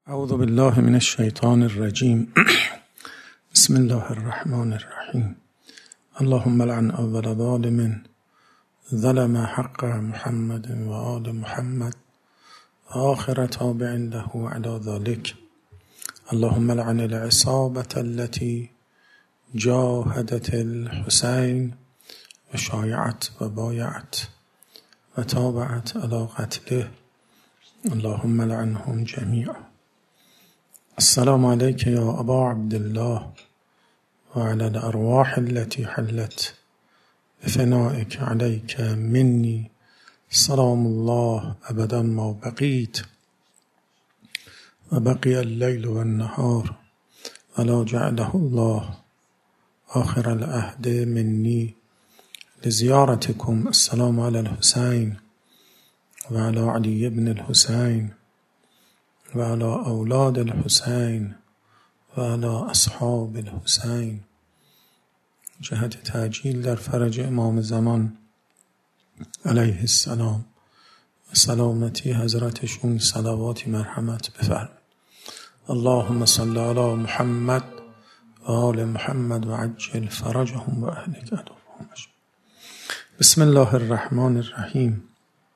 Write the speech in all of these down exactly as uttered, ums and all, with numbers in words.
اعوذ بالله من الشیطان الرجیم. بسم الله الرحمن الرحیم. اللهم لعن اول ظالم ظلم حق محمد و آل محمد و آخر تابع له على ذلك. اللهم لعن العصابة التي جاهدت الحسين و شایعت و بایعت و تابعت على قتله. اللهم لعنهم جميعا. السلام عليك يا أبا عبد الله وعلى الأرواح التي حلت بفنائك عليك مني سلام الله أبدا ما بقيت وبقي الليل والنهار ولا جعله الله آخر العهد مني لزيارتكم. السلام على الحسين وعلى علي بن الحسين وعلى اولاد الحسين وعلى اصحاب الحسين. جهت تعجیل در فرج امام زمان علیه السلام و سلامتی حضرتشون صلواتی مرحمت بفرمایید. اللهم صل علی محمد و آل محمد و عجل فرجهم و اهلک عدوهم. بسم الله الرحمن الرحیم.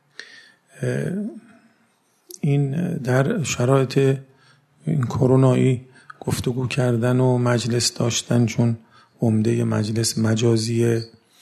این در شرایط این کرونایی گفتگو کردن و مجلس داشتن، چون عمده مجلس مجازی،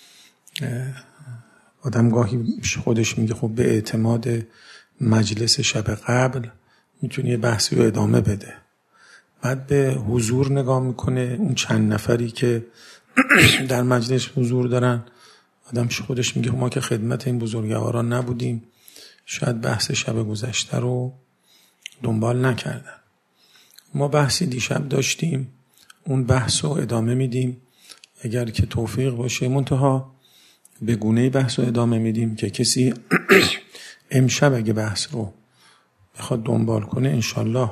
آدم گاهی خودش میگه خب به اعتماد مجلس شب قبل میتونه یه بحثی رو ادامه بده، بعد به حضور نگاه میکنه، اون چند نفری که در مجلس حضور دارن، آدم خودش میگه ما که خدمت این بزرگواران نبودیم، شاید بحث شب گذشته رو دنبال نکردن. ما بحثی دیشب داشتیم، اون بحث رو ادامه میدیم اگر که توفیق باشه، منتها به گونه‌ای بحث رو ادامه میدیم که کسی امشب اگه بحث رو بخواد دنبال کنه انشالله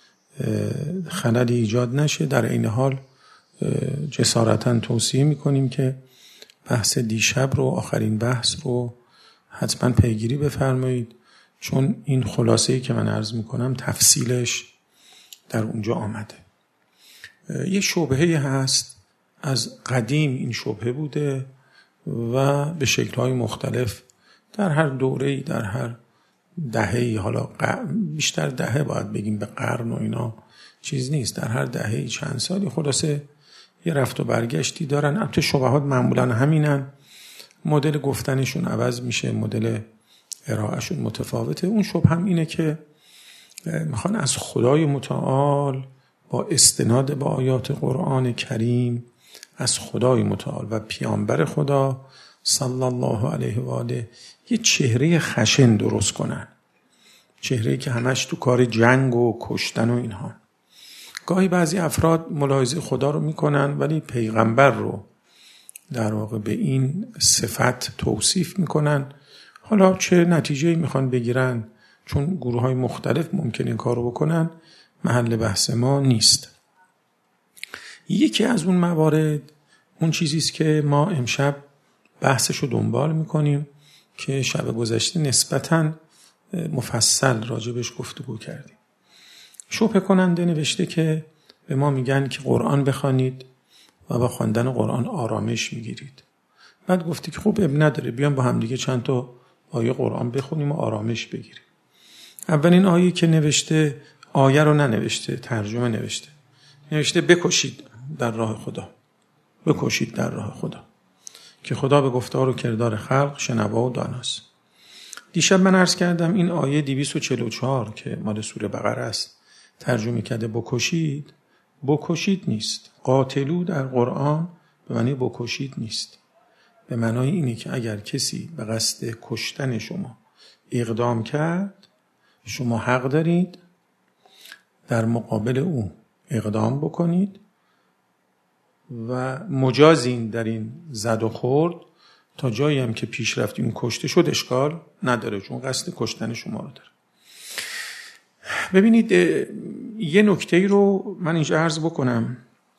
خللی ایجاد نشه. در این حال جسارتاً توصیه میکنیم که بحث دیشب رو، آخرین بحث رو حتما پیگیری بفرمایید، چون این خلاصه‌ای که من عرض میکنم تفصیلش در اونجا آمده. یه شبهه‌ای هست، از قدیم این شبهه بوده و به شکل‌های مختلف در هر دوره‌ای، در هر دهه‌ای، حالا بیشتر دهه باید بگیم، به قرن و اینا چیز نیست، در هر دهه‌ای چند سالی خلاصه یه رفت و برگشتی دارن. البته شبهات معمولاً همینن، مدل گفتنشون عوض میشه، مدل ارائهشون متفاوته. اون شبه هم اینه که میخوان از خدای متعال با استناد به آیات قرآن کریم از خدای متعال و پیامبر خدا صلی الله علیه و آله یه چهره خشن درست کنن، چهره‌ای که همش تو کار جنگ و کشتن و اینها. گاهی بعضی افراد ملاحظه خدا رو میکنن ولی پیغمبر رو در واقع به این صفت توصیف میکنن. حالا چه نتیجه‌ای میخوان بگیرن، چون گروه‌های مختلف ممکن این کارو بکنن، محل بحث ما نیست. یکی از اون موارد اون چیزی است که ما امشب بحثشو دنبال میکنیم که شب گذشته نسبتاً مفصل راجبش گفتگو کردیم. شبهه کننده نوشته که به ما میگن که قرآن بخوانید و با خواندن قرآن آرامش میگیرید. بعد گفتی که خب اب نداره، بیام با هم دیگه چند تا آیه قرآن بخونیم و آرامش بگیریم. اولین آیه که نوشته، آیه رو ننوشته، ترجمه نوشته، نوشته بکشید در راه خدا، بکشید در راه خدا، که خدا به گفتار و کردار خلق شنوا و داناست. دیشب من عرض کردم این آیه دویست و چهل و چهار که مال سوره بقره است ترجمه کرده بکشید، بکشید نیست. قاتلو در قرآن به معنی بکشید نیست، به معنای اینه که اگر کسی به قصد کشتن شما اقدام کرد، شما حق دارید در مقابل او اقدام بکنید و مجازین در این زد و خورد تا جایی هم که پیش رفتیم کشته شد اشکال نداره، چون قصد کشتن شما رو داره. ببینید یه نکته‌ای رو من اینجا عرض بکنم.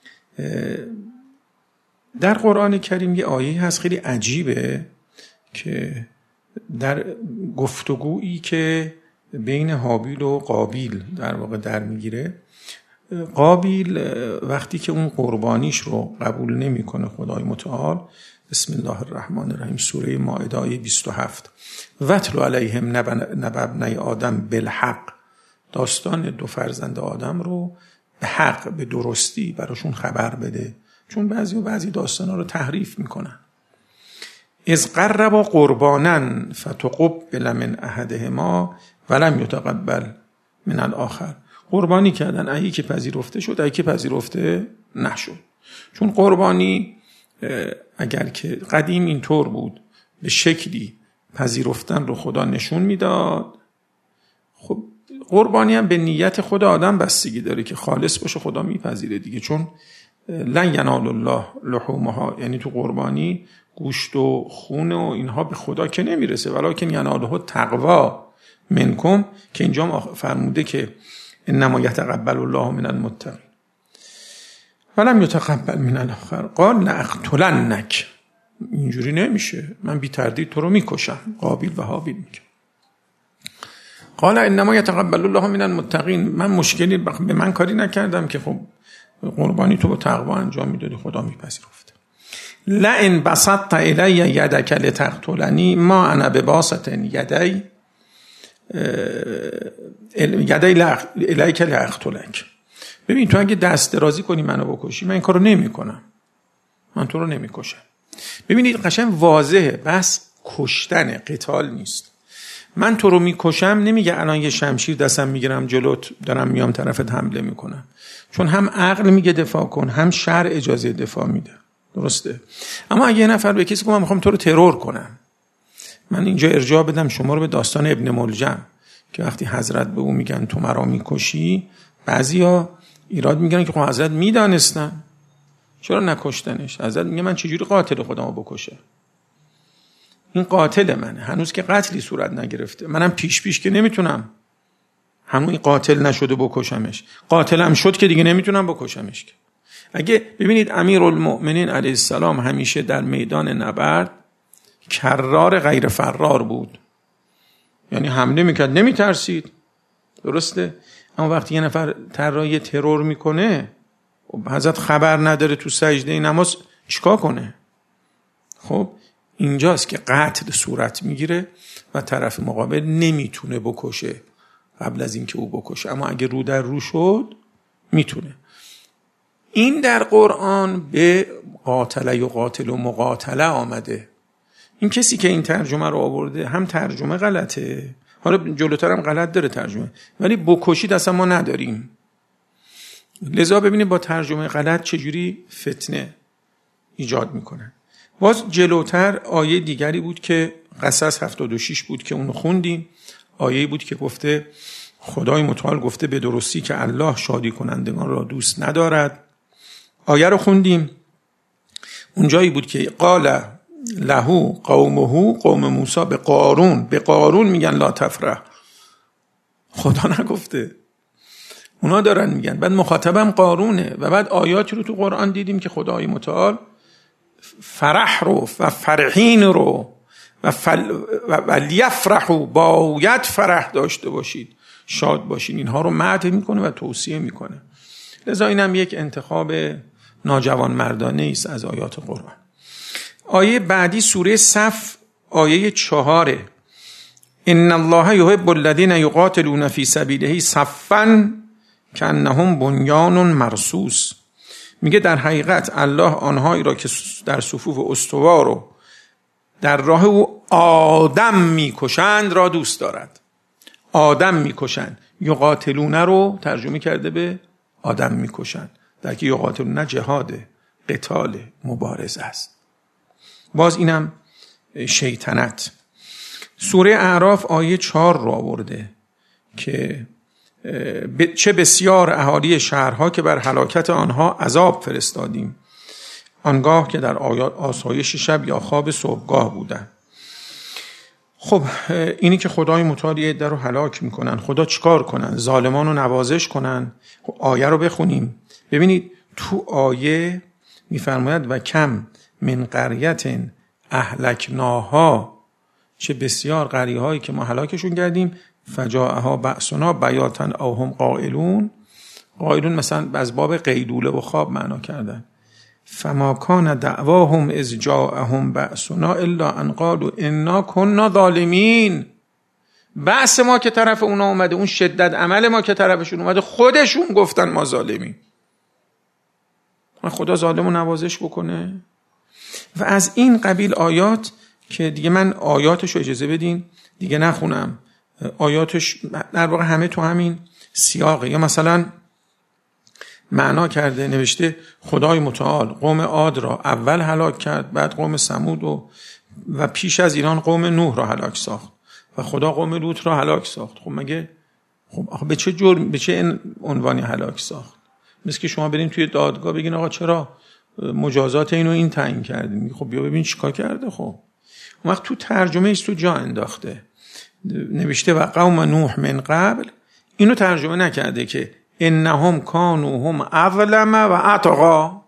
در قرآن کریم یه آیه هست خیلی عجیبه که در گفتگویی که بین هابیل و قابیل در واقع در میگیره. قابیل وقتی که اون قربانیش رو قبول نمیکنه خدای متعال، بسم الله الرحمن الرحیم، سوره مائده آیه بیست و هفت، وَاتْلُ عَلَیْهِمْ نَبَأَ ابْنَیْ آدم بالحق، داستان دو فرزند آدم رو به حق، به درستی براشون خبر بده، چون بعضی و بعضی داستانا رو تحریف میکنن. اذ قربا قربانا فتقبل من احدهما ولم یتقبل من الاخر، قربانی کردن، ایی که پذیرفته شد، ایی که پذیرفته نشد. چون قربانی اگر که قدیم اینطور بود، به شکلی پذیرفتن رو خدا نشون میداد، خب قربانی هم به نیت خود آدم بستگی داره که خالص باشه، خدا میپذیره دیگه. چون لن ینال الله لحومها، یعنی تو قربانی گوشت و خون و اینها به خدا که نمیرسه، ولکن یناله تقوا منکم، که اینجا فرموده که انما یتقبل الله من المتقین ولم یتقبل من الاخر قال لاقتلنک. اینجوری نمیشه، من بی تردید تو رو میکشم. قابیل و هابیل میگه قال انما یتقبل الله من المتقین، من مشکلی به من کاری نکردم که خب قربانی تو با تقوا انجام میدادی، خدا میپذیرفت. لئن بسطت الی یدک لتقتلنی ما انا بباسط یدی یدی الیک لاقتلک. ببین تو اگه دست درازی کنی منو بکشی، من این کارو نمیکنم، من تو رو نمیکشم. ببینید قشنگ واضحه، بس کشتن قتال نیست. من تو رو میکشم نمیگه الان یه شمشیر دستم میگیرم جلوت دارم میام طرفت حمله میکنم، چون هم عقل میگه دفاع کن، هم شرع اجازه دفاع میده، درسته؟ اما اگه یه نفر به کسی گفت من میخوام تو رو ترور کنم، من اینجا ارجاع بدم شما رو به داستان ابن ملجم که وقتی حضرت به او میگن تو مرا میکشی، بعضیا ایراد میگیرن که خب حضرت میدانستن چرا نکشتنش. حضرت میگه من چجوری قاتل خودمو بکشه؟ این قاتل منه، هنوز که قتلی صورت نگرفته، منم پیش پیش که نمیتونم همون این قاتل نشده بکشمش، قاتلم شد که دیگه نمیتونم بکشمش. که اگه ببینید امیرالمؤمنین علیه السلام همیشه در میدان نبرد کرار غیر فرار بود، یعنی حمله میکرد نمیترسید، درسته؟ اما وقتی یه نفر طراحی ترور میکنه، حضرت خبر نداره تو سجده نماز چیکار کنه؟ خب اینجاست که قتل صورت میگیره و طرف مقابل نمیتونه بکشه قبل از اینکه او بکشه، اما اگه رو در رو شد میتونه. این در قرآن به قاتله و قاتل و مقاتله آمده. این کسی که این ترجمه رو آورده هم ترجمه غلطه، حالا جلوتر هم غلط داره ترجمه، ولی بکشید اصلا ما نداریم. لذا ببینید با ترجمه غلط چجوری فتنه ایجاد میکنن. باز جلوتر آیه دیگری بود که قصص هفتاد و شش بود که اونو خوندیم، آیه بود که گفته خدای متعال گفته به درستی که الله شادی کنندگان را دوست ندارد. آیه رو خوندیم، اونجایی بود که قال لهو قومه، قوم موسی به قارون، به قارون میگن لا تفرح، خدا نگفته، اونا دارن میگن. بعد مخاطبم قارونه و بعد آیاتی رو تو قرآن دیدیم که خدای متعال فرح رو و فرحین رو و, فل و ولیفرحوا، باید فرح داشته باشید، شاد باشین، اینها رو مدح میکنه و توصیه میکنه. لذا اینم یک انتخاب ناجوان مردانه است از آیات قرآن. آیه بعدی سوره صف آیه چهاره، ان الله یحب الذین یقاتلون فی سبیله صفا کانهم بنیان مرصوص. میگه در حقیقت الله آنهایی را که در صفوف استوار و در راه او آدم میکشند را دوست دارد. آدم میکشند، یقاتلون رو ترجمه کرده به آدم میکشند، در که یقاتلون جهاده، قتال، مبارزه است. باز اینم شیطنت. سوره اعراف آیه چهار رو آورده که چه بسیار اهالی شهرها که بر هلاکت آنها عذاب فرستادیم، آنگاه که در آسایش شب یا خواب صبحگاه بودن. خب اینی که خدای متعال یه عده رو هلاک میکنن، خدا چیکار کنن؟ ظالمان رو نوازش کنن. خب آیه رو بخونیم. ببینید تو آیه میفرماید و کم من قریت اهلکناها، چه بسیار قریه هایی که ما هلاکشون کردیم، فجاءها بأسنا بیاتا او هم قائلون. قائلون مثلا از باب قیلوله و خواب معنا کردن. فما کان دعواهم اذ جاءهم بأسنا الا ان قالوا انا كنا ظالمین. بأس ما که طرف اونا اومده، اون شدت عمل ما که طرفشون اومده، خودشون گفتن ما ظالمین. خدا ظالمو نوازش بکنه. و از این قبیل آیات که دیگه من آیاتش رو اجازه بدین دیگه نخونم، آیاتش در واقع همه تو همین سیاقه. یا مثلا معنا کرده نوشته خدای متعال قوم عاد را اول هلاک کرد، بعد قوم ثمود و و پیش از ایران قوم نوح را هلاک ساخت و خدا قوم لوط را هلاک ساخت. خب مگه خب آخه به چه جرم، به چه عنوانی هلاک ساخت؟ مثل که شما برین توی دادگاه بگین آقا چرا مجازات اینو این تعیین کردیم؟ خب بیا ببین چیکار کرده. خب اون وقت تو ترجمه ایست تو جا انداخته، نوشته و قوم نوح من قبل، اینو ترجمه نکرده که انهم کانوا هم اظلم و اطغا،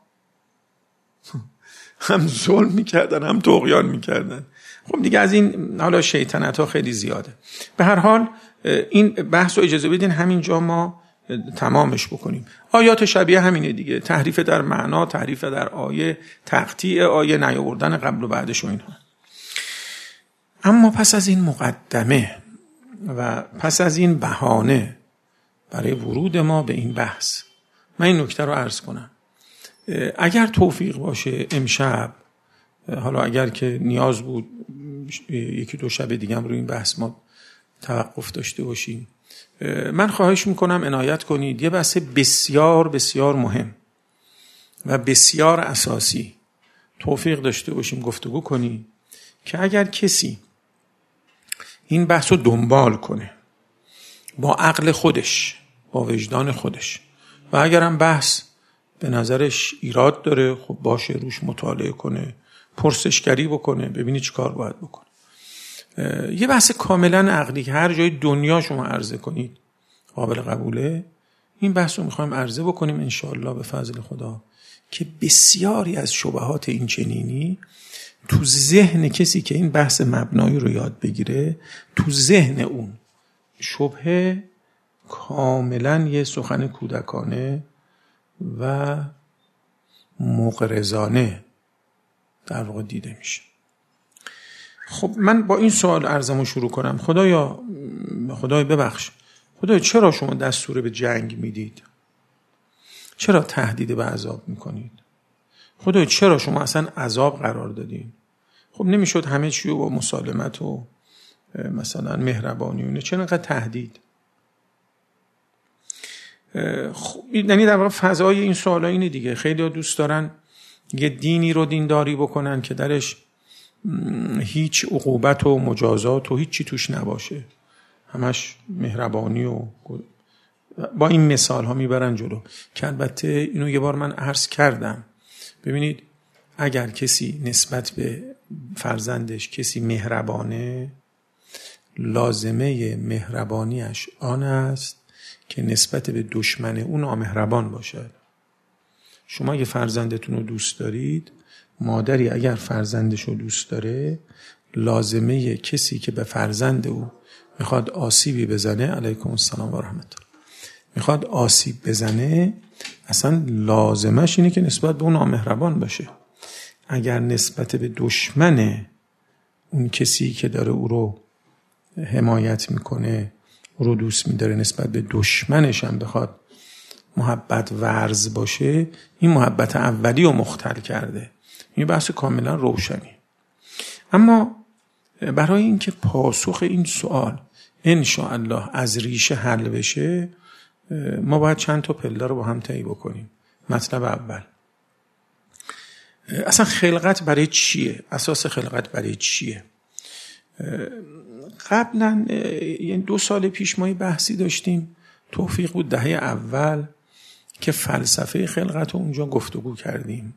هم ظلم میکردن هم طغیان میکردن. خب دیگه از این حالا شیطنت ها خیلی زیاده. به هر حال این بحث رو اجازه بدین همینجا ما تمامش بکنیم. آیات شبیه همینه دیگه، تحریف در معنا، تحریف در آیه، تقطیع آیه، نیاوردن قبل و بعدش و اینها. اما پس از این مقدمه و پس از این بهانه برای ورود ما به این بحث، من این نکته رو عرض کنم. اگر توفیق باشه امشب، حالا اگر که نیاز بود یکی دو شب دیگه هم روی این بحث ما توقف داشته باشیم، من خواهش میکنم عنایت کنید. یه بحث بسیار بسیار مهم و بسیار اساسی توفیق داشته باشیم گفتگو کنیم که اگر کسی این بحث رو دنبال کنه با عقل خودش، با وجدان خودش، و اگرم بحث به نظرش ایراد داره، خب باشه روش مطالعه کنه، پرسشگری بکنه، ببینی چی کار باید بکنه. یه بحث کاملا عقلی که هر جای دنیا شما عرضه کنید قابل قبوله. این بحث رو میخوایم عرضه بکنیم انشاءالله به فضل خدا که بسیاری از شبهات این چنینی تو ذهن کسی که این بحث مبنایی رو یاد بگیره، تو ذهن اون شبهه کاملا یه سخن کودکانه و مغرضانه در واقع دیده میشه. خب من با این سوال عرضمو شروع کنم. خدایا خدای ببخش، خدایا چرا شما دستور به جنگ میدید؟ چرا تهدید به عذاب میکنید؟ خدایا چرا شما اصلا عذاب قرار دادین؟ خب نمیشد همه چی با مسالمت و مثلا مهربانی و اینه، چرا انقدر تهدید؟ خب یعنی در واقع فضای این سوالا اینه دیگه. خیلی ها دوست دارن یه دینی رو دینداری بکنن که درش هیچ عقوبت و مجازات و هیچی توش نباشه، همش مهربانی و با این مثال ها میبرن جلو. که البته اینو یه بار من عرض کردم. ببینید اگر کسی نسبت به فرزندش کسی مهربانه، لازمه مهربانیش آن است که نسبت به دشمن اون نامهربان باشد. شما اگه فرزندتون رو دوست دارید، مادری اگر فرزندش رو دوست داره، لازمه کسی که به فرزند او میخواد آسیبی بزنه، علیکم السلام و رحمت الله، میخواد آسیب بزنه، اصلا لازمش اینه که نسبت به اون نامهربان باشه. اگر نسبت به دشمن اون کسی که داره او رو حمایت میکنه، او رو دوست میداره، نسبت به دشمنش هم بخواد محبت ورز باشه، این محبت اولی رو مختل کرده. این بحث کاملا روشنی. اما برای اینکه پاسخ این سوال انشاءالله از ریشه حل بشه، ما باید چند تا پله رو با هم طی بکنیم. مطلب اول، اصلا خلقت برای چیه؟ اساس خلقت برای چیه؟ قبلا یعنی دو سال پیش ما یه بحثی داشتیم، توفیق بود دهه اول، که فلسفه خلقت رو اونجا گفتگو کردیم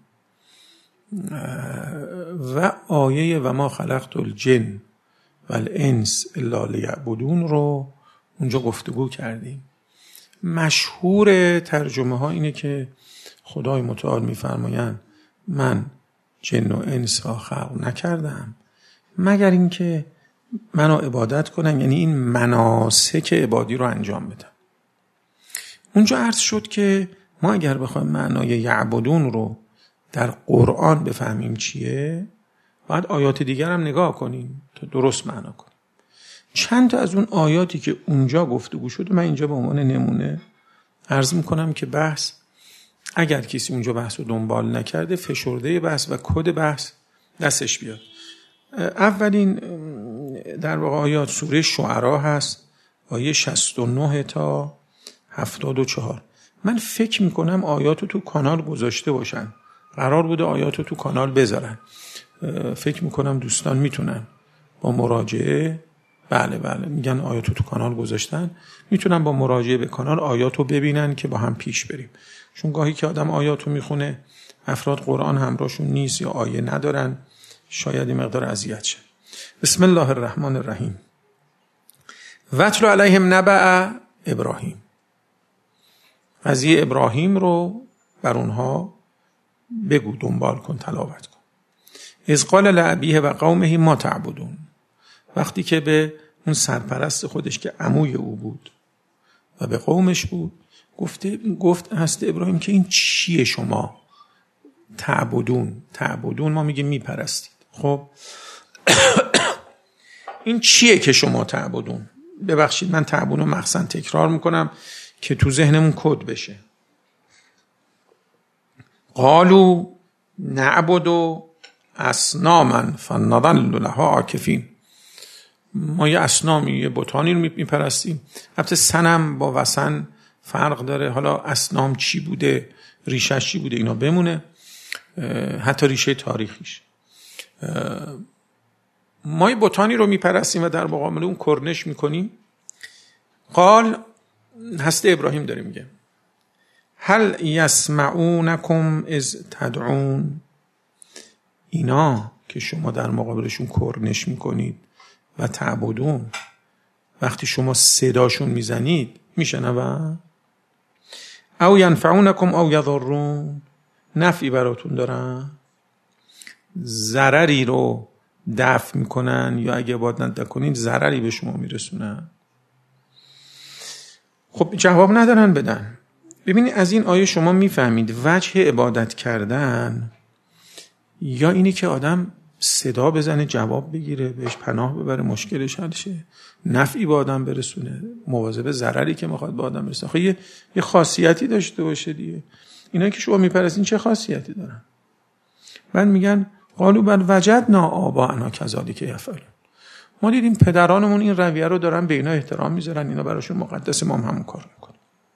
و آیه و ما خلقت الجن و الانس الا لیعبدون رو اونجا گفتگو کردیم. مشهور ترجمه ها اینه که خدای متعال میفرمایند من جن و انس را خلق نکردم مگر اینکه منو عبادت کنن، یعنی این مناسک عبادی رو انجام بدن. اونجا عرض شد که ما اگر بخوایم معنای یعبدون رو در قرآن بفهمیم چیه، باید آیات دیگر هم نگاه کنیم تا درست معنا کنیم. چند تا از اون آیاتی که اونجا گفتگو شد من اینجا به عنوان نمونه عرض میکنم که بحث، اگر کسی اونجا بحث رو دنبال نکرده، فشرده بحث و کد بحث دستش بیاد. اولین در واقع آیات سوره شعرا هست، آیه شصت و نه تا هفتاد و چهار. من فکر میکنم آیاتو تو کانال گذاشته باشن، قرار بوده آیاتو تو کانال بذارن. فکر میکنم دوستان میتونن با مراجعه، بله بله میگن آیاتو تو کانال گذاشتن، میتونن با مراجعه به کانال آیاتو ببینن که با هم پیش بریم. چون گاهی که آدم آیاتو میخونه افراد قرآن همراهشون نیست یا آیه ندارن، شاید این مقدار اذیت شه. بسم الله الرحمن الرحیم. واتل علیهم نبأ ابراهیم. قضیه ابراهیم رو بر اونها بگو، دنبال کن، تلاوت کن. اذ قال لأبیه و قومه ما تعبدون. وقتی که به اون سرپرست خودش که عموی او بود و به قومش بود گفته، گفت هست ابراهیم که این چیه شما تعبدون؟ تعبدون ما میگیم میپرستید. خب این چیه که شما تعبدون؟ ببخشید من تعبدون رو مخصن تکرار میکنم که تو ذهنمون کد بشه. قالوا نعبد اصناما فنظل لها عاکفین. ما یه اصنامی، یه بتانی رو میپرستیم. البته صنم با وثن فرق داره، حالا اصنام چی بوده، ریشش چی بوده، اینا بمونه، حتی ریشه تاریخیش. ما یه بتانی رو میپرستیم و در مقابل اون کرنش میکنیم. قال، هست ابراهیم داره میگه، هل یسمعونکم اذ تدعون. اینا که شما در مقابلشون کرنش میکنید و تعبدون، وقتی شما صداشون میزنید میشنون؟ او ینفعونکم او یضرون. نفعی براتون دارن، ضرری رو دفع میکنن، یا اگه عبادت نکنید ضرری به شما میرسونن. خب جواب ندارن بدن. ببینید از این آیه شما میفهمید وجه عبادت کردن یا اینی که آدم صدا بزنه جواب بگیره، بهش پناه ببره، مشکلش حل شه، نفعی به آدم برسونه، مواظب ضرری که میخواد به آدم برسونه. خب یه یه خاصیتی داشته باشه دیگه. اینا که شما میپرستین چه خاصیتی دارن؟ بعد میگن قالوا بل وجدنا آباءنا کذالک یفعلون. ما دیدیم پدرانمون این رویه رو دارن، به اینا احترام میذارن، اینا براشون مقدس، ما هم همون کار میکنیم.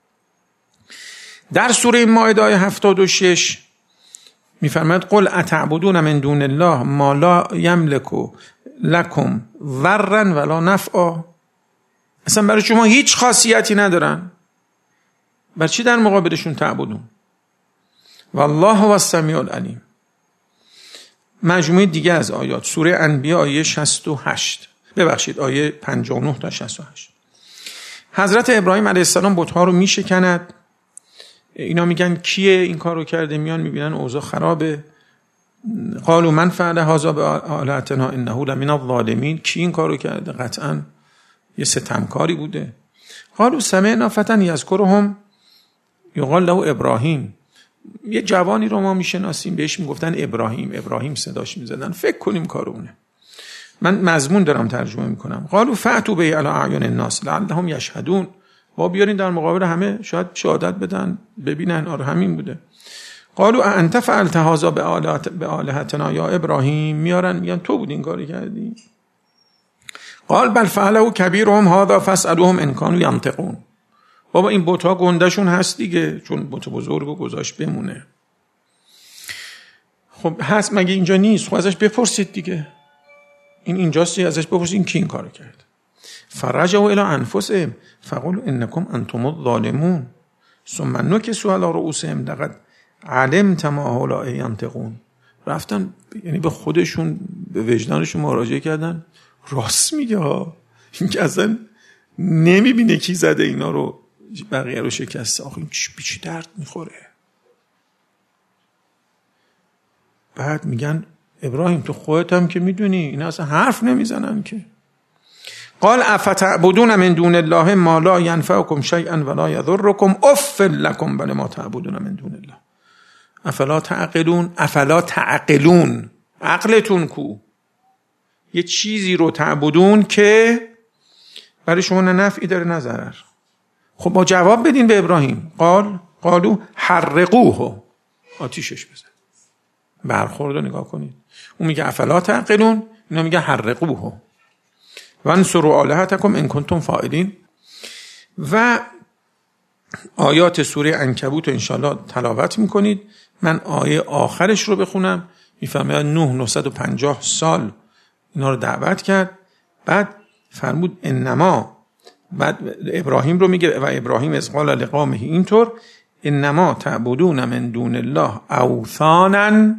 در سوره مائده آیه هفتاد و شش میفرماید قل اتعبدون من دون الله ما لا یملک لکم ضرا ولا نفعا. اصلا برای شما هیچ خاصیتی ندارن، بر چی در مقابلشون تعبدون؟ والله هو السمیع العلیم. مجموعه دیگه از آیات سوره انبیاء آیه شصت و هشت، ببخشید آیه پنجاه و نه تا شصت و هشت. حضرت ابراهیم علیه السلام بت‌ها رو میشکند. اینا میگن کیه این کار رو کرده؟ میان میبینن اوضاع خرابه. قالوا من فعل هذا بآلهتنا انه لمن الظالمین. کی این کار رو کرده؟ قطعا یه ستمکاری بوده. قالوا سمعنا فتى یذکرهم یقال له ابراهیم. یه جوانی رو ما میشناسیم بهش میگفتن ابراهیم. ابراهیم صداش میزدن، فکر کنیم کارونه. من مضمون دارم ترجمه میکنم. قالوا فأتوا به علی اعین الناس لعلهم یشهدون. با بیارین در مقابل همه شاید شهادت بدن، ببینن آره همین بوده. قالوا انت فعلت هذا بآلهتنا یا ابراهیم. میارن میگن تو بود این کاری کردی. قال بل فعله کبیرهم هذا فاسألوهم ان كانوا ينطقون. بابا این بت‌ها گندهشون هست دیگه، چون بت بزرگو گذاشت بمونه. خب هست مگه اینجا نیست؟ خب ازش بپرسید دیگه. این اینجاست، ازش بپرسید این کی این کارو کرد. فرجعوا الى انفسهم فقالوا انکم انتم الظالمون ثم نكسوا على رؤوسهم لقد علمت ما هؤلاء ينطقون. رفتن یعنی به خودشون، به وجدانشون مراجعه کردن، راست میگه ها، این که اصلا نمیبینه کی زده اینا رو، بقیه رو شکسته. آخه این چی چی درد میخوره. بعد میگن ابراهیم تو خودت هم که میدونی اینا اصلا حرف نمیزنن که، قال افتعبدون من دون الله ما لا ينفعكم شيئا ولا يضركم اف لكم ولما تعبدون من دون الله افلا تعقلون. افلا تعقلون، عقلتون کو؟ یه چیزی رو تعبدون که برای شما نه نفعی داره نه ضرر. خب با جواب بدین به ابراهیم. قال قالو حرقوه، آتیشش بزن. برخورد رو نگاه کنید. اون میگه افلا تعقلون، اینا میگه حرقوه وانصروا آلهتکم ان کنتم فاعلین. و آیات سوره عنکبوت رو انشاءالله تلاوت میکنید. من آیه آخرش رو بخونم. میفهمید نوح نهصد و پنجاه سال اینا رو دعوت کرد. بعد فرمود انما، بعد ابراهیم رو میگه و ابراهیم از قال لقومه اینطور انما تعبدون من دون الله اوثانا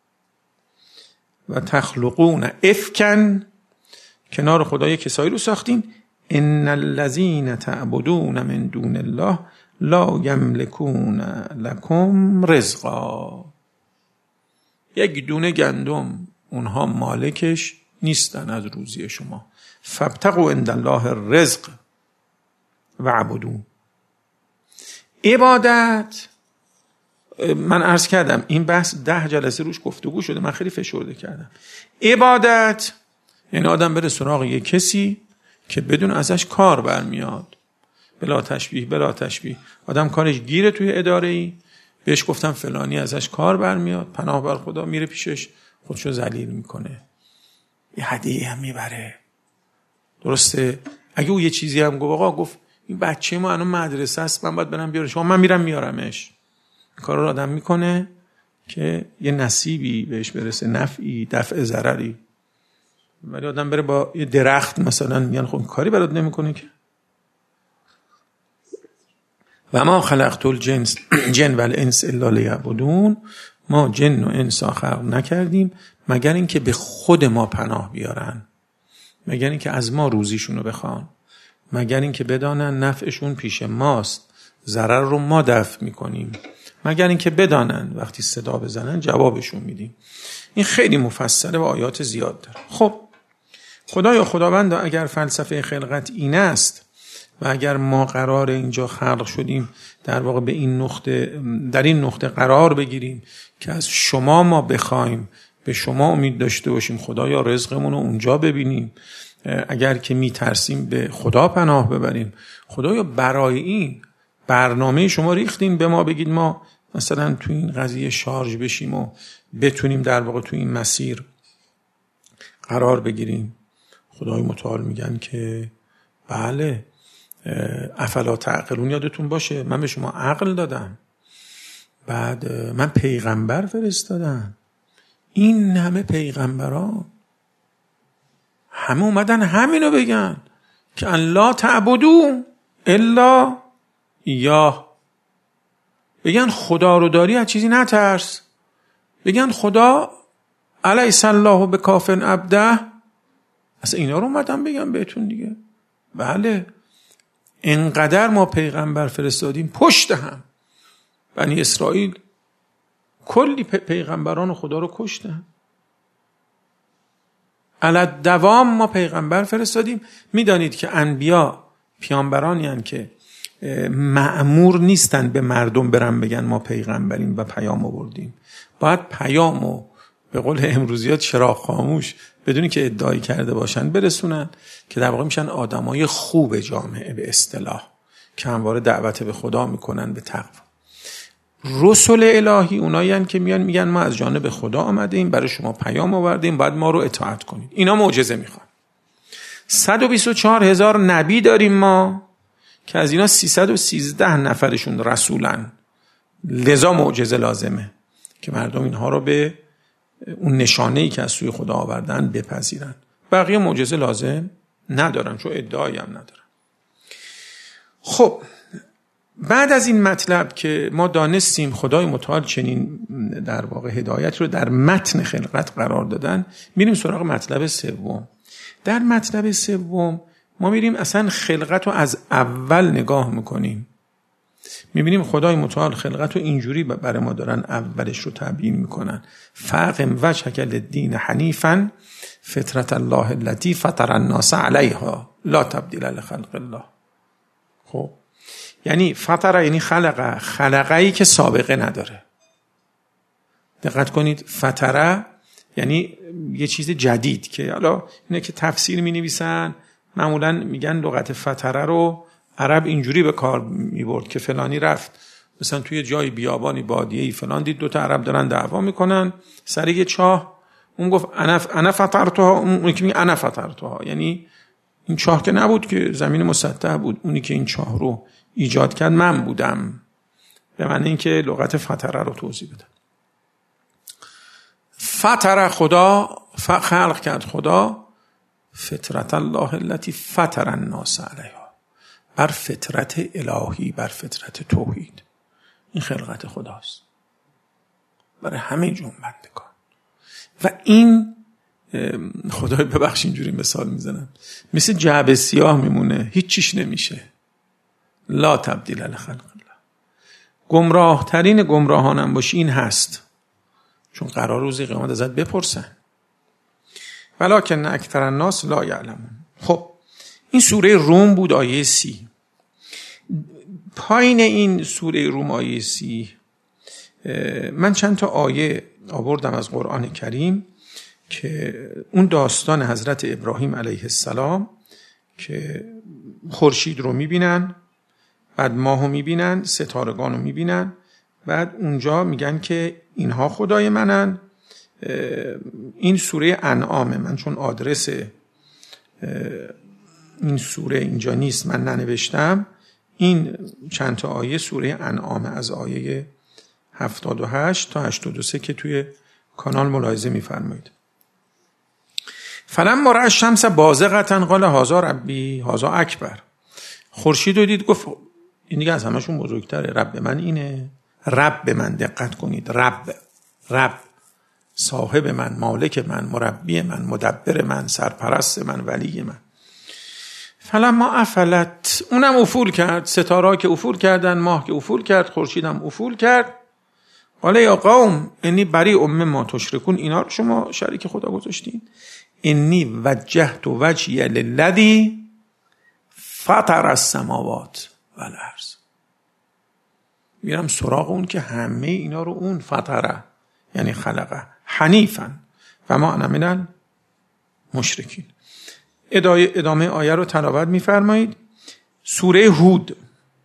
و تخلقون افکا، کنار خدای کسایی رو ساختین. ان الذين تعبدون من دون الله لا یملکون لکم رزقا. یک دونه گندم اونها مالکش نیستن از روزی شما. فابتغوا عند الله الرزق واعبدوه. عبادت، من عرض کردم این بحث ده جلسه روش گفتگو شده، من خیلی فشرده کردم. عبادت یعنی آدم بره سراغ یک کسی که بدون ازش کار برمیاد. بلا تشبیه بلا تشبیه. آدم کارش گیره توی اداره‌ای، بهش گفتم فلانی ازش کار برمیاد، پناه بر خدا، میره پیشش خودشو ذلیل میکنه، یه هدیه هم میبره. درسته؟ اگه او یه چیزی هم گفت، آقا گفت این بچه ما الان مدرسه است، من باید برم بیارمش، من میرم میارمش. این کار رو آدم میکنه که یه نصیبی بهش برسه، نفعی، دفع ضرری. ولی آدم بره با یه درخت مثلا میگن خب کاری برات نمیکنه که. و ما خلقت الجنس جن و الانس الا لیعبدون. ما جن و انس خلق نکردیم مگر اینکه به خود ما پناه بیارن، مگر اینکه از ما روزیشونو بخوان، مگر اینکه بدانن نفعشون پیش ماست، ضرر رو ما دفع میکنیم، مگر اینکه بدانن وقتی صدا بزنن جوابشون میدیم. این خیلی مفصله و آیات زیاد داره. خب خدایا خداوند، اگر فلسفه خلقت این است و اگر ما قرار اینجا خلق شدیم در واقع به این نقطه، در این نقطه قرار بگیریم که از شما ما بخوایم، به شما امید داشته باشیم، خدایا رزقمون رو اونجا ببینیم، اگر که میترسیم به خدا پناه ببریم. خدایا برای این برنامه شما ریختین به ما، بگید ما مثلا تو این قضیه شارژ بشیم و بتونیم در واقع تو این مسیر قرار بگیریم. خدای متعال میگن که بله افلا تعقلون. یادتون باشه من به شما عقل دادم، بعد من پیغمبر فرستادم. این همه پیغمبران همه اومدن همینو بگن که ان لا تعبدو الا یا، بگن خدا رو داری از چیزی نترس، بگن خدا الیس الله بکاف عبده. اصلا اینا رو اومدن بگم بهتون دیگه. بله اینقدر ما پیغمبر فرستادیم پشت هم. بنی اسرائیل کلی پیغمبران خدا رو کشتن. علت دوام ما پیغمبر فرستادیم. میدانید که انبیا پیامبرانی هستند که مأمور نیستن به مردم برن بگن ما پیغمبریم و پیام آوردیم. باید پیامو به قول امروزیات چراغ خاموش بدونی که ادعای کرده باشن برسونن که در واقع میشن آدمای خوب جامعه به اصطلاح که همواره دعوت به خدا میکنن، به تقوا. رسول الهی اونایی هستند که میان میگن ما از جانب خدا آمدیم، برای شما پیام آوردیم، باید ما رو اطاعت کنید. اینا معجزه میخوان. صد و بیست و چهار هزار نبی داریم ما که از اینا سیصد و سیزده نفرشون رسولن. لذا معجزه لازمه که مردم اینها رو به اون نشانه‌ای که از سوی خدا آوردن بپذیرن. بقیه معجزه لازم ندارن چون ادعایی هم ندارن. خب بعد از این مطلب که ما دانستیم خدای متعال چنین در واقع هدایت رو در متن خلقت قرار دادن، میریم سراغ مطلب سوم. در مطلب سوم ما میریم اصلا خلقت رو از اول نگاه میکنیم. میبینیم خدای متعال خلقت رو اینجوری برای ما دارن اولش رو تبیین میکنن. فاقم وجهک للدین حنیفا فطرت الله التي فطر الناس علیها لا تبدیل لخلق الله. خب یعنی فطر یعنی خلقه، خلقه‌ای که سابقه نداره. دقت کنید، فطره یعنی یه چیز جدید که حالا اینه که تفسیر می نویسن معمولا میگن لغت فطره رو عرب اینجوری به کار می برد که فلانی رفت مثلا توی جای بیابانی بادیه‌ای فلان دید دوتا عرب دارن دعوا میکنن سر یه چاه، اون گفت انا انا فطرتها، اون که میگه انا فطرتها یعنی این چاه که نبود که زمین مسطح بود، اونی که این چاه رو ایجاد کرد من بودم. به معنی اینکه لغت فطره رو توضیح بدم. فطر خدا خلق کرد خدا فطرت الله التي فطر الناس علیها، بر فطرت الهی، بر فطرت توحید. این خلقت خداست برای همه جنبندگان. و این خدای ببخش اینجوری مثال میزنم مثل جعبه سیاه میمونه، هیچ چیش نمیشه. لا تبدیل لخلق الله. گمراه ترین گمراهانم باشی این هست، چون قرار روزی قیامت ازت بپرسن. ولکن اکثر الناس لا یعلمون. خب این سوره روم بود آیه سی. پایین این سوره روم آیه سی من چند تا آیه آوردم از قرآن کریم که اون داستان حضرت ابراهیم علیه السلام که خورشید رو میبینن، بعد ماهو میبینن، ستارگان رو میبینن، بعد اونجا میگن که اینها خدای منن. این سوره انعامه، من چون آدرس این سوره اینجا نیست من ننوشتم. این چند تا آیه سوره انعامه از آیه هفتاد و هشت تا هشتاد و سه که توی کانال ملاحظه میفرمایید. فلما رأى الشمس بازغة قال هذا ربی هذا اکبر. خورشید رو دید گفت این دیگه از همشون بزرگتره، رب من اینه. رب من، دقت کنید، رب رب صاحب من، مالک من، مربی من، مدبر من، سرپرست من، ولی من. فلما افلت، اونم افول کرد، ستاره که افول کردن، ماه که افول کرد، خورشیدم افول کرد. قال یا قوم انی بریء مما تشرکون، اینا رو شما شریک خدا گذاشتین. انی وجهت وجهی للذی فطر السماوات والارض. میرم سراغ اون که همه اینا رو اون فطره یعنی خلقه حنیفا و ما انا من المشرکین. ادامه آیه رو تلاوت میفرمایید. سوره هود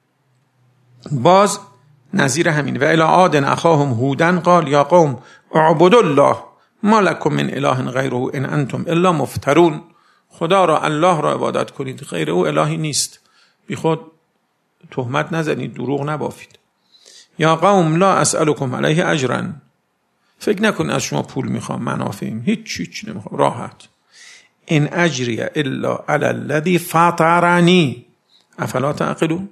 باز نظیر همین. و الی عاد اخاهم هودا قال یا قوم اعبدوا الله ما لکم من اله غیره ان انتم الا مفترون. خدا را، الله را عبادت کنید، غیر او الهی نیست. بی خود تهمت نزنید، دروغ نبافید. یا قوم لا اسألكم علیه اجرا، فکر نکن از شما پول میخوام، منافعیم، هیچ هیچ نمیخوام، راحت. ان اجری الا علی الذی فطرنی افلا تعقلون.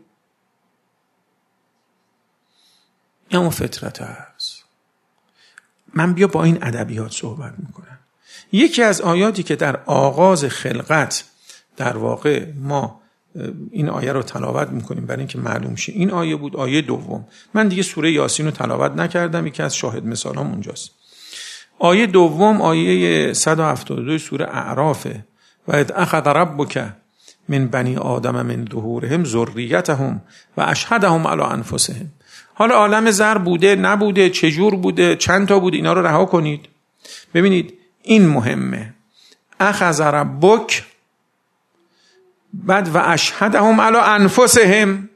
یا فطرت هست. من بیا با این ادبیات صحبت میکنم. یکی از آیاتی که در آغاز خلقت در واقع ما این آیه رو تلاوت میکنیم برای اینکه معلوم شه، این آیه بود آیه دوم. من دیگه سوره یاسین رو تلاوت نکردم، یکی از شاهد مثالام اونجاست. آیه دوم آیه صد و هفتاد و دو سوره اعراف. و اذ اخذ ربک من بنی آدم من ظهورهم ذریتهم و اشهدهم علی انفسهم. حالا عالم زر بوده نبوده، چجور بوده، چند تا بود، اینا رو رها کنید. ببینید این مهمه. اخذ ربک، بعد و اشهدهم علی انفسهم،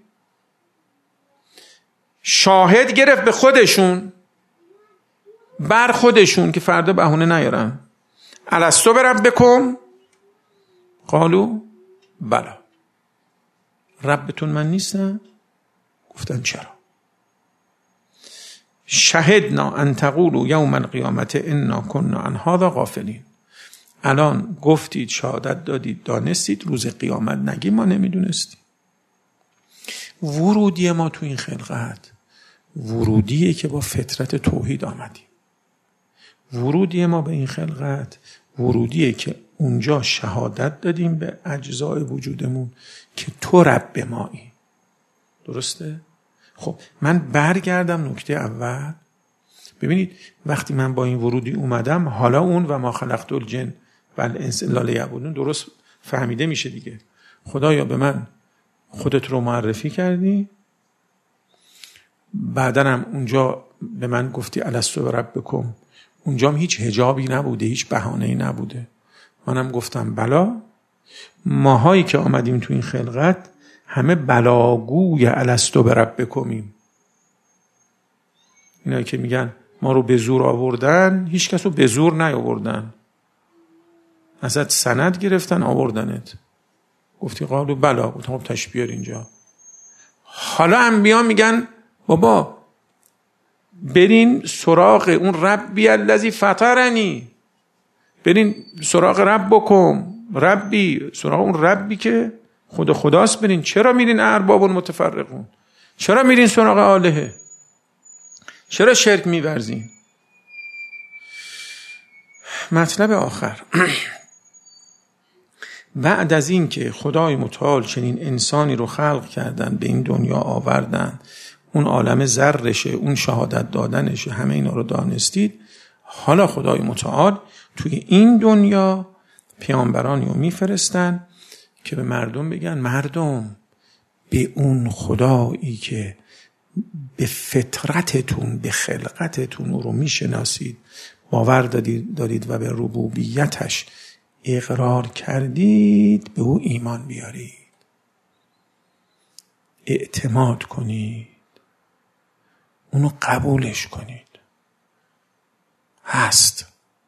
شاهد گرفت به خودشون، بر خودشون که فردا بهونه نیارن. الستو بربکم قالوا بلا، ربتون من نیستم؟ گفتن چرا؟ شهدنا ان تقولوا یوم القیامت انا كنا عن هذا غافلین. الان گفتید، شهادت دادید، دانستید، روز قیامت نگی ما نمیدونستیم. ورودی ما تو این خلقت ورودیه که با فطرت توحید آمدیم. ورودی ما به این خلقت ورودیه که اونجا شهادت دادیم به اجزای وجودمون که تو رب مایی. درسته؟ خب من برگردم نکته اول. ببینید وقتی من با این ورودی اومدم، حالا اون و ما خلقت الجن و الانس الا لیعبدون درست فهمیده میشه دیگه. خدایا به من خودت رو معرفی کردی، بعدن هم اونجا به من گفتی الستو بربکم، اونجا هم هیچ حجابی نبوده، هیچ بهانه‌ای نبوده. منم گفتم بلا. ماهایی که آمدیم تو این خلقت همه بلاگوی الستو بربکمیم. اینایی که میگن ما رو به زور آوردن، هیچ کس رو به زور نیاوردن، ازت سند گرفتن آوردنت. گفتی قالو بلا. گفتم خب تشریف بیار اینجا. حالا انبیا میگن بابا برین سراغ اون ربی الذی فطرنی، برین سراغ ربکم، ربی، سراغ اون ربی که خود خداست. برین. چرا میرین ارباب متفرقون؟ چرا میرین سراغ آلهه؟ چرا شرک میورزین؟ مطلب آخر بعد از این که خدای متعال چنین انسانی رو خلق کردن، به این دنیا آوردن، اون عالم ذرشه، اون شهادت دادنشه، همه اینا رو دانستید، حالا خدای متعال توی این دنیا پیامبرانی رو میفرستن که به مردم بگن مردم به اون خدایی که به فطرتتون، به خلقتتون رو میشناسید، باور دارید و به ربوبیتش اقرار کردید، به او ایمان بیارید، اعتماد کنید، اونو قبولش کنید. هست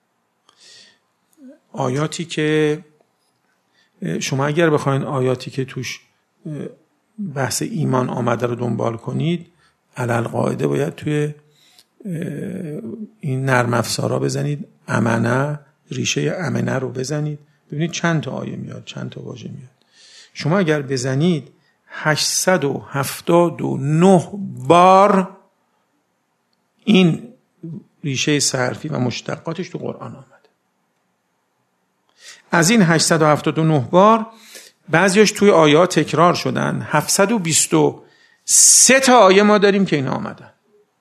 آیاتی که شما اگر بخواین آیاتی که توش بحث ایمان آمده رو دنبال کنید، علل قاعده باید توی این نرم افزارا بزنید امنه، ریشه امنه رو بزنید، ببینید چند تا آیه میاد، چند تا واژه میاد. شما اگر بزنید هشتصد و هفتاد و نه بار این ریشه صرفی و مشتقاتش تو قرآن آمده. از این هشتصد و هفتاد و نه بار بعضیش توی آیات تکرار شدن. هفتصد و بیست و سه تا آیه ما داریم که اینا آمدن.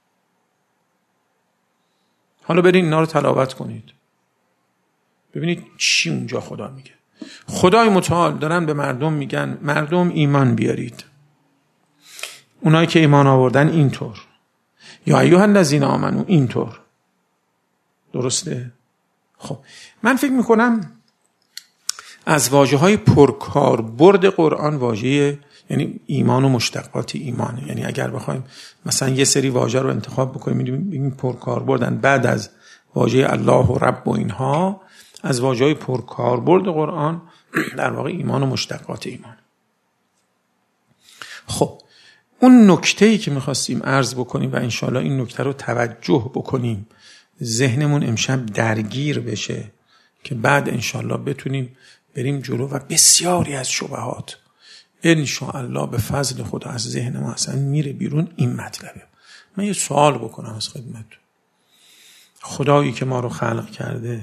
حالا برین اینا رو تلاوت کنید، ببینید چی اونجا خدا میگه. خدای متعال دارن به مردم میگن مردم ایمان بیارید. اونایی که ایمان آوردن اینطور، یا ایها الذین آمنو اینطور. درسته؟ خب من فکر میکنم از واژه‌های پرکاربرد قرآن واژه یعنی ایمان و مشتقات ایمان، یعنی اگر بخوایم مثلا یه سری واژه رو انتخاب بکنیم ببینیم پرکاربردن بعد از واژه الله و رب و اینها، از واژه‌های پرکاربرد قرآن در واقع ایمان و مشتقات ایمان. خب اون نکته‌ای که می‌خواستیم عرض بکنیم و انشالله این نکته رو توجه بکنیم، ذهنمون امشب درگیر بشه که بعد انشالله بتونیم بریم جلو و بسیاری از شبهات انشاءالله به فضل خدا از ذهن ما اصلا میره بیرون. این مطلبه. من یه سوال بکنم از خدمت. خدایی که ما رو خلق کرده،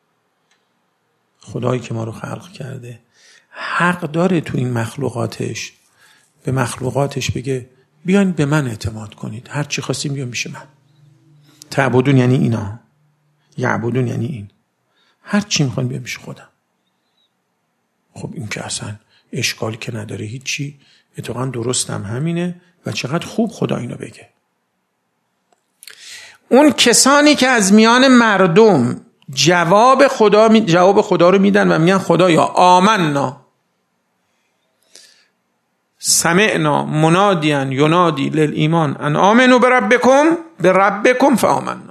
خدایی که ما رو خلق کرده حق داره تو این مخلوقاتش به مخلوقاتش بگه بیاین به من اعتماد کنید، هر چی خواستیم بیان پیش من. تعبدون یعنی اینا، یعبدون یعنی این، هر چی میخوان بیان پیش خودم. خب این که اصلا اشکالی که نداره، هیچی، اتفاقا درستم همینه و چقدر خوب خدا اینو بگه. اون کسانی که از میان مردم جواب خدا جواب خدا رو میدن و میگن خدایا آمنا سمعنا منادیا ینادی للایمان ان آمنوا بربکم بربکم فآمنا.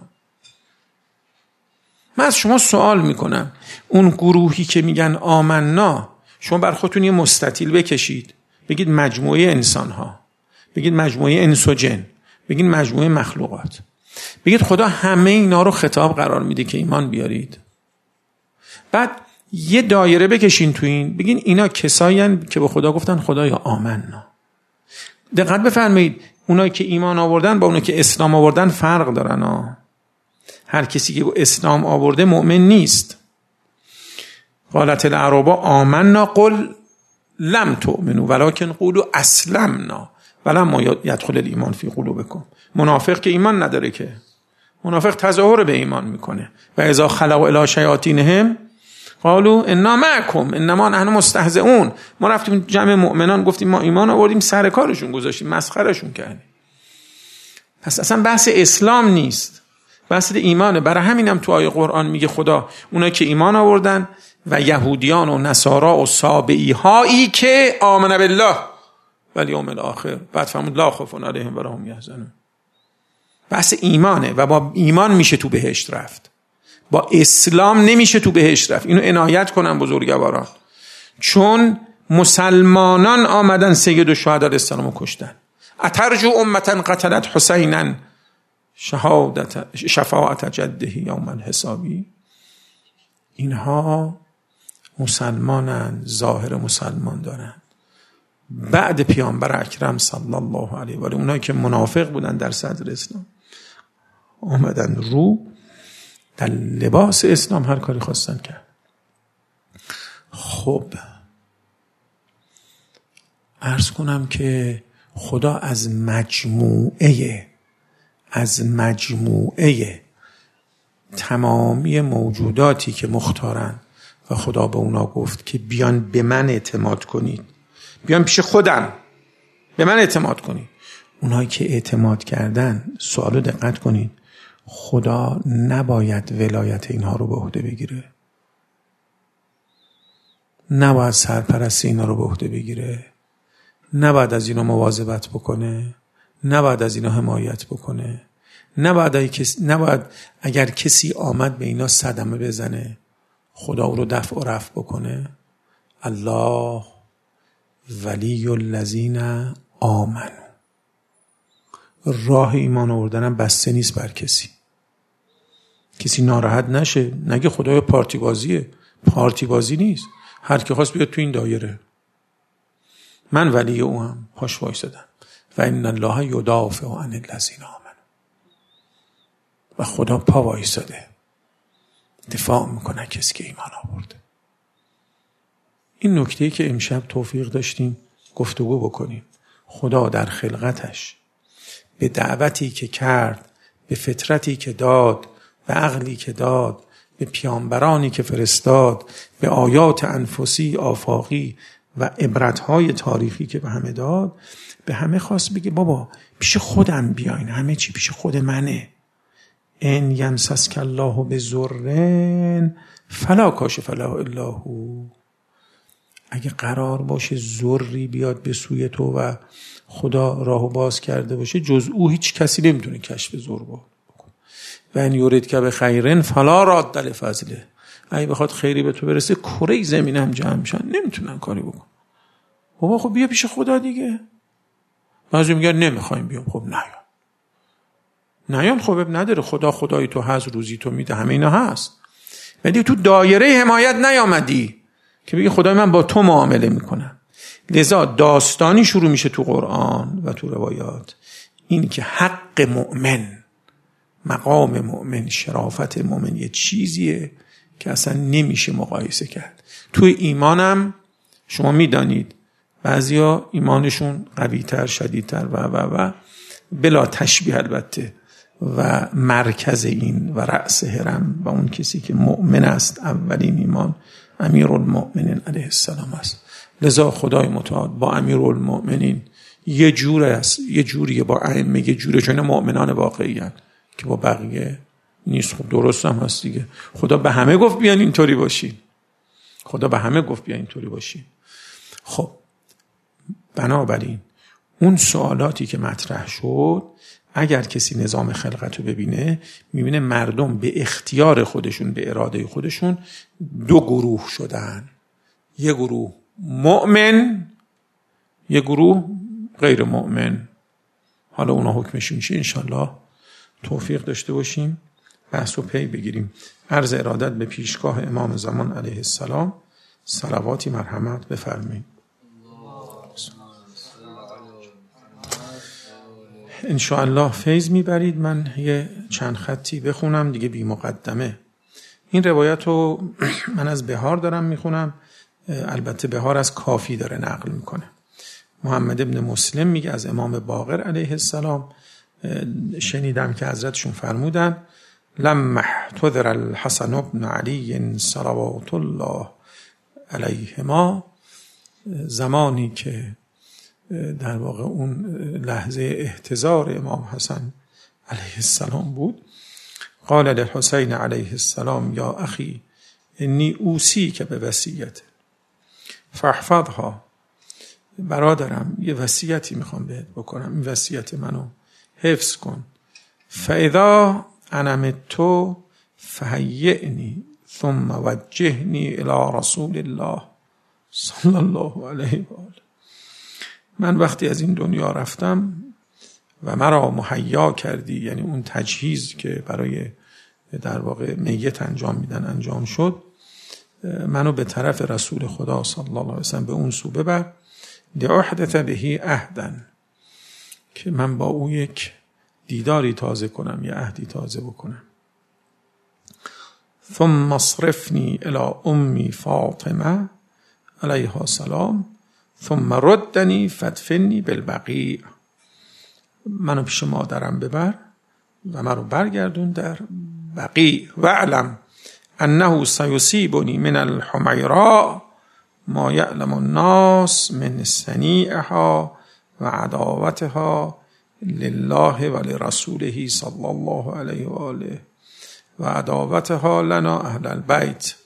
من از شما سوال میکنم، اون گروهی که میگن آمنا، شما بر خودتون یه مستطیل بکشید، بگید مجموعه انسان ها، بگید مجموعه انس و جن، بگید مجموعه مخلوقات، بگید خدا همه اینا رو خطاب قرار میده که ایمان بیارید. بعد یه دایره بکشین تو این، بگین اینا کسایی هستند که به خدا گفتن خدایا آمنا. دقت بفرمایید، اونایی که ایمان آوردن با اونایی که اسلام آوردن فرق دارن ها. هر کسی که اسلام آورده مؤمن نیست. قالت الاعراب آمنا قل لم تؤمنوا ولکن قولوا اسلمنا ولما یدخل الایمان فی قلوبکم. منافق که ایمان نداره که، منافق تظاهر به ایمان میکنه. و اذا خلوا الی شیاطینهم قالوا انا معکم انما نحن مستهزئون. ما رفتیم جمع مؤمنان گفتیم ما ایمان آوردیم، سر کارشون گذاشتیم، مسخرهشون کردیم. پس اصلا بحث اسلام نیست، بحث ایمانه. برای همینم تو آیه قرآن میگه خدا اونایی که ایمان آوردن و یهودیان و نصارا و سابئی هایی که آمن بالله و الیوم الاخر، بعد فرمود لا خوف علیهم ولا هم یحزنون. بحث ایمانه و با ایمان میشه تو بهشت رفت، با اسلام نمیشه تو بهشت رفت. اینو عنایت کنن بزرگواران، چون مسلمانان آمدن سید الشهدا علیه السلام کشتن. اترجو امتا قتلت حسینا شهادت شفاعت جده یوم الحسابی. اینها مسلمانن، ظاهر مسلمان دارن. بعد پیامبر اکرم صلی الله علیه و آله اونایی که منافق بودن در صدر اسلام آمدن رو در لباس اسلام هر کاری خواستن کرد. خب عرض کنم که خدا از مجموعه از مجموعه تمامی موجوداتی که مختارن و خدا به اونا گفت که بیان به من اعتماد کنید، بیان پیش خودم به من اعتماد کنید. اونایی که اعتماد کردن، سوالو دقت کنید، خدا نباید ولایت اینها رو به عهده بگیره، نباید سرپرستی اینا رو به عهده بگیره، نباید از اینا مواظبت بکنه، نباید از اینا حمایت بکنه، نباید, کس... نباید اگر کسی آمد به اینا صدمه بزنه خدا او رو دفع و رفع بکنه. الله ولی الذین آمنوا. راه ایمان آوردنم بسته نیست بر کسی. کسی ناراحت نشه، نگه خدای پارتی بازیه. پارتی بازی نیست. هر کی خواست بیاد تو این دایره. من ولی او هم پاش وایسادم. و ان الله یدافع عن الذین آمنوا. و خدا پا وایساده دفاع میکنه کسی که ایمان آورده. این نکته‌ای که امشب توفیق داشتیم گفتگو بکنیم. خدا در خلقتش به دعوتی که کرد، به فطرتی که داد، به عقلی که داد، به پیامبرانی که فرستاد، به آیات انفسی آفاقی و عبرتهای تاریخی که به همه داد، به همه خواست بگه بابا پیش خودم بیاین، همه چی پیش خود منه. ان یمسسک الله بضر فلا کاشف له الا هو. اگه قرار باشه ضری بیاد به سوی تو و خدا راهو باز کرده باشه، جز او هیچ کسی نمیتونه کشف ضر بکنه. و ان یریدک بخیر فلا راد لفضله. اگه بخواد خیری به تو برسه کره زمین هم جمع میشن، نمیتونن کاری بکن. بابا خب بیا پیش خدا دیگه. بعضی میگن نمیخوایم بیام. خب نه نیام، خب نداره، خدا خدای تو هست، روزی تو میده، همه اینا هست، ولی تو دایره حمایت نیامدی که بگی خدای من با تو معامله میکنم. لذا داستانی شروع میشه تو قرآن و تو روایات، این که حق مؤمن، مقام مؤمن، شرافت مؤمن یه چیزیه که اصلا نمیشه مقایسه کرد. تو ایمانم شما میدانید بعضیا ایمانشون قوی‌تر، شدیدتر و و و بلا تشبیه البته، و مرکز این و رأس هرم و اون کسی که مؤمن است اولین ایمان امیرالمؤمنین علیه السلام است. لذا خدای متعال با امیرالمؤمنین یه جوره است، یه جوریه، با ائمه یه جوره، چون مؤمنان واقعی هستند که با بقیه نیست. خب درست هم هست دیگه. خدا به همه گفت بیان اینطوری باشین. خدا به همه گفت بیان اینطوری باشین. خب بنابراین اون سوالاتی که مطرح شد، اگر کسی نظام خلقت رو ببینه میبینه مردم به اختیار خودشون، به اراده خودشون دو گروه شدن. یه گروه مؤمن، یه گروه غیر مؤمن. حالا اونا حکمشون چیه؟ انشالله توفیق داشته باشیم بحث و پی بگیریم. عرض ارادت به پیشگاه امام زمان علیه السلام. صلواتی مرحمت بفرمایید. انشاءالله فیض میبرید. من یه چند خطی بخونم دیگه بی مقدمه. این روایت رو من از بهار دارم میخونم، البته بهار از کافی داره نقل میکنه. محمد ابن مسلم میگه از امام باقر علیه السلام شنیدم که حضرتشون فرمودن لما احتضر الحسن بن علی صلوات الله علیهما، زمانی که در واقع اون لحظه احتضار امام حسن علیه السلام بود، قال للحسین علیه السلام یا اخی انی اوصیک به وصیت فاحفظها، برادرم یه وصیتی میخوام بهت بکنم، این وصیت منو حفظ کن. فاذا انا مت فهیئنی ثم وجهنی الی رسول الله صلی الله علیه و آله. من وقتی از این دنیا رفتم و مرا مهیا کردی، یعنی اون تجهیز که برای در واقع میت انجام میدن انجام شد، منو به طرف رسول خدا صلی الله علیه و سلم به اون سو ببر، لأحدث به عهدا، که من با او یک دیداری تازه کنم، یا عهدی تازه بکنم. ثم اصرفنی الی امی فاطمه علیها السلام ثم ردنی فدفنی بالبقیع، منو پیش مادرم ببر و منو برگردون در بقیع. واعلم انه سیصیبنی من الحمیراء ما یعلم الناس من صنیعها و عداوتها لله و لرسوله صلی الله علیه و آله و عداوتها لنا اهل البیت.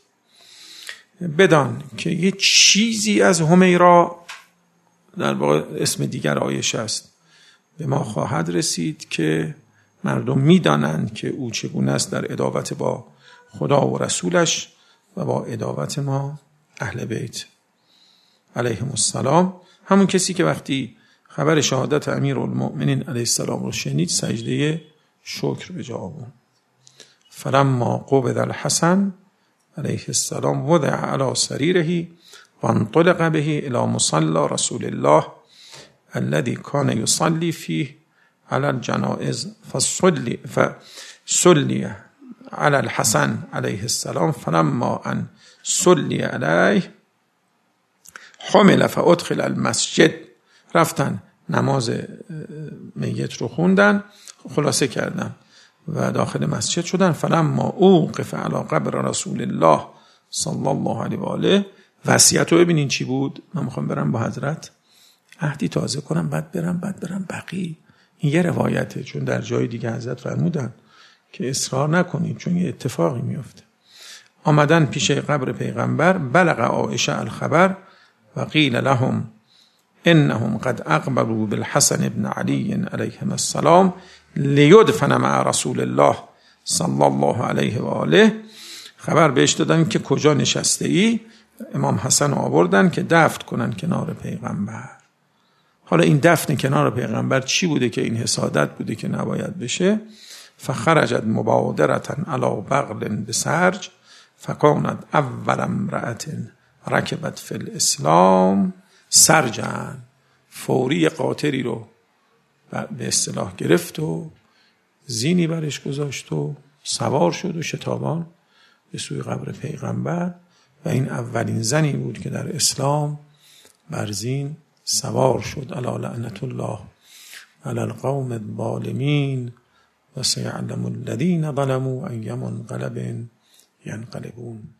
بدان که یه چیزی از حمیرا، در واقع اسم دیگر عایشه است، به ما خواهد رسید که مردم میدانند که او چگونه است در عداوت با خدا و رسولش و با عداوت ما اهل بیت علیهم السلام. همون کسی که وقتی خبر شهادت امیرالمؤمنین علیه السلام رو شنید سجده شکر به جا آورد. فلما قبض الحسن علیه السلام وضع علی سریره و انطلق به الى مصلی رسول الله الذي كان يصلي فيه على الجنائز فصلي فصلي على الحسن علیه السلام فلما ان صلي عليه حمل فادخل المسجد. رفتن نماز میت رو خوندن، خلاصه کردن و داخل مسجد شدن. فلما اوقف علی قبر رسول الله صلی الله علیه و آله، وصیت رو ببینین چی بود؟ من میخوام برم با حضرت عهدی تازه کنم، بعد برم بعد برم بقیع. این یه روایته، چون در جای دیگه حضرت فرمودن که اصرار نکنید چون یه اتفاقی میفته. آمدن پیش قبر پیغمبر، بلغ عایشه الخبر و قیل لهم انهم قد اقبلوا بالحسن ابن علی علیهم السلام لیدفن مع رسول الله صلی الله علیه و آله. خبر بهش دادن که کجا نشسته ای؟ امام حسن آوردن که دفن کنن کنار پیغمبر. حالا این دفن کنار پیغمبر چی بوده که این حسادت بوده که نباید بشه؟ فخرجت مبادرة علی بغل بسرج فکانت اول امرأة رکبت فی الاسلام سرجن. فوری قاطری رو به اصطلاح گرفت و زینی برش گذاشت و سوار شد و شتابان به سوی قبر پیغمبر، و این اولین زنی بود که در اسلام بر زین سوار شد. الا لعنت الله علی القوم الظالمین و سیعلم الذین ظلموا ای منقلب ینقلبون.